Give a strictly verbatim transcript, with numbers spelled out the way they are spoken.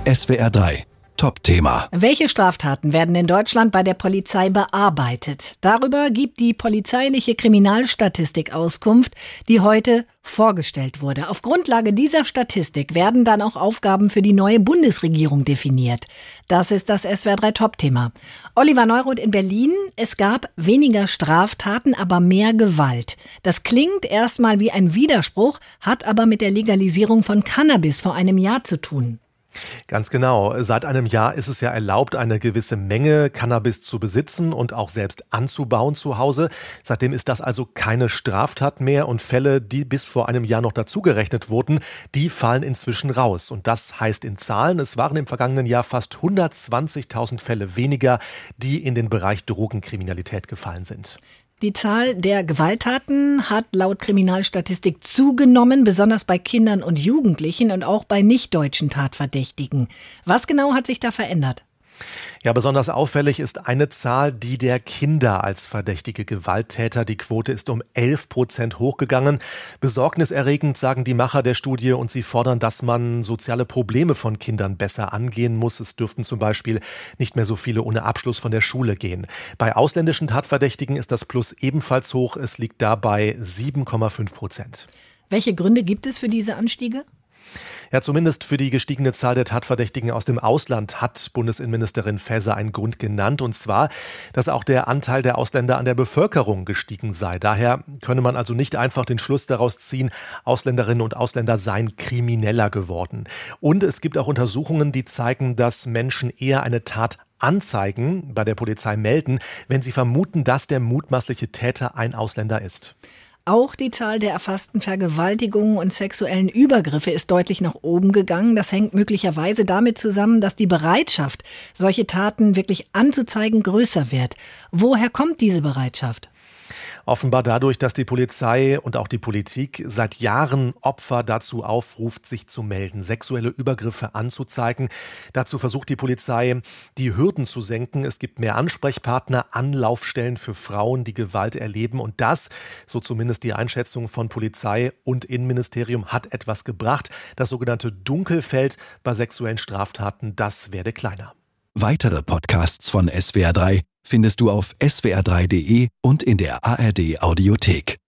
S W R drei Top-Thema. Welche Straftaten werden in Deutschland bei der Polizei bearbeitet? Darüber gibt die polizeiliche Kriminalstatistik Auskunft, die heute vorgestellt wurde. Auf Grundlage dieser Statistik werden dann auch Aufgaben für die neue Bundesregierung definiert. Das ist das S W R drei Top-Thema. Oliver Neuroth in Berlin. Es gab weniger Straftaten, aber mehr Gewalt. Das klingt erstmal wie ein Widerspruch, hat aber mit der Legalisierung von Cannabis vor einem Jahr zu tun. Ganz genau. Seit einem Jahr ist es ja erlaubt, eine gewisse Menge Cannabis zu besitzen und auch selbst anzubauen zu Hause. Seitdem ist das also keine Straftat mehr und Fälle, die bis vor einem Jahr noch dazugerechnet wurden, die fallen inzwischen raus. Und das heißt in Zahlen, es waren im vergangenen Jahr fast hundertzwanzigtausend Fälle weniger, die in den Bereich Drogenkriminalität gefallen sind. Die Zahl der Gewalttaten hat laut Kriminalstatistik zugenommen, besonders bei Kindern und Jugendlichen und auch bei nicht-deutschen Tatverdächtigen. Was genau hat sich da verändert? Ja, besonders auffällig ist eine Zahl, die der Kinder als verdächtige Gewalttäter. Die Quote ist um elf Prozent hochgegangen. Besorgniserregend, sagen die Macher der Studie, und sie fordern, dass man soziale Probleme von Kindern besser angehen muss. Es dürften zum Beispiel nicht mehr so viele ohne Abschluss von der Schule gehen. Bei ausländischen Tatverdächtigen ist das Plus ebenfalls hoch. Es liegt dabei sieben Komma fünf Prozent. Welche Gründe gibt es für diese Anstiege? Ja, zumindest für die gestiegene Zahl der Tatverdächtigen aus dem Ausland hat Bundesinnenministerin Faeser einen Grund genannt, und zwar, dass auch der Anteil der Ausländer an der Bevölkerung gestiegen sei. Daher könne man also nicht einfach den Schluss daraus ziehen, Ausländerinnen und Ausländer seien krimineller geworden. Und es gibt auch Untersuchungen, die zeigen, dass Menschen eher eine Tat anzeigen, bei der Polizei melden, wenn sie vermuten, dass der mutmaßliche Täter ein Ausländer ist. Auch die Zahl der erfassten Vergewaltigungen und sexuellen Übergriffe ist deutlich nach oben gegangen. Das hängt möglicherweise damit zusammen, dass die Bereitschaft, solche Taten wirklich anzuzeigen, größer wird. Woher kommt diese Bereitschaft? Offenbar dadurch, dass die Polizei und auch die Politik seit Jahren Opfer dazu aufruft, sich zu melden, sexuelle Übergriffe anzuzeigen. Dazu versucht die Polizei, die Hürden zu senken. Es gibt mehr Ansprechpartner, Anlaufstellen für Frauen, die Gewalt erleben. Und das, so zumindest die Einschätzung von Polizei und Innenministerium, hat etwas gebracht. Das sogenannte Dunkelfeld bei sexuellen Straftaten, das werde kleiner. Weitere Podcasts von S W R drei findest du auf S W R drei Punkt de und in der A R D Audiothek.